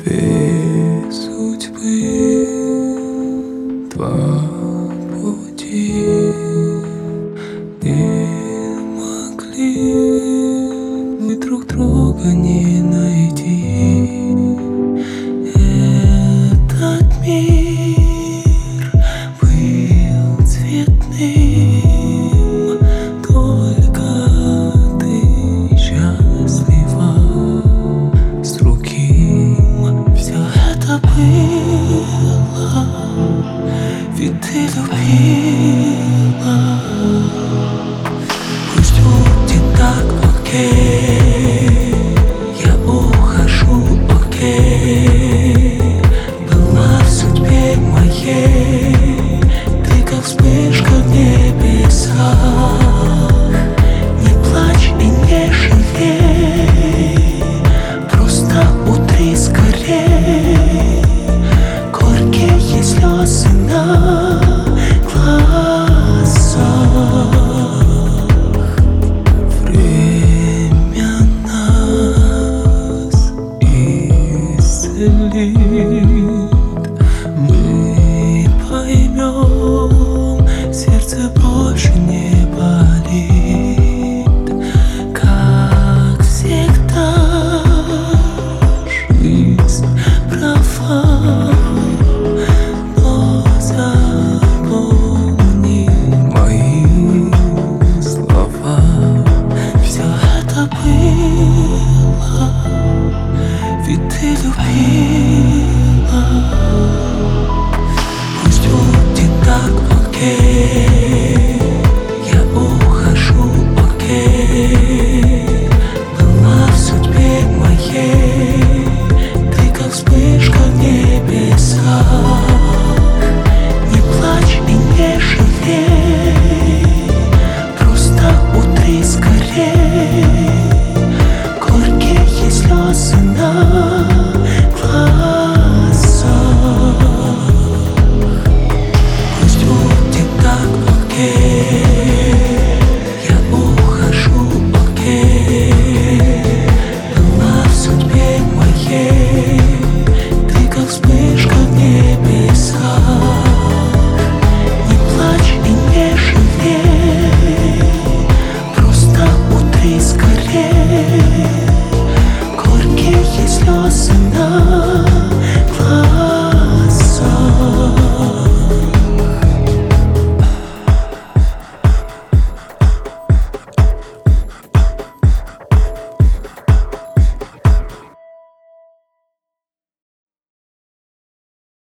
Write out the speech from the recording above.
Две судьбы, два пути не могли мы друг друга не найти. Этот мир был цветным, только ты счастлива с другим. Все это было, ведь ты любила. Пусть будет так, окей, я ухожу, окей. Была в судьбе моей ты, как вспышка в небесах. Не плачь и не жалей, просто утри скорей горькие слезы на глазах. Время нас исцелит, мы поймем, сердце больше не болит. Как всегда, жизнь права, но запомни мои слова. Все это было, ведь ты любила. Пусть будет так, окей, я ухожу, окей. Была в судьбе моей ты, как вспышка в небесах.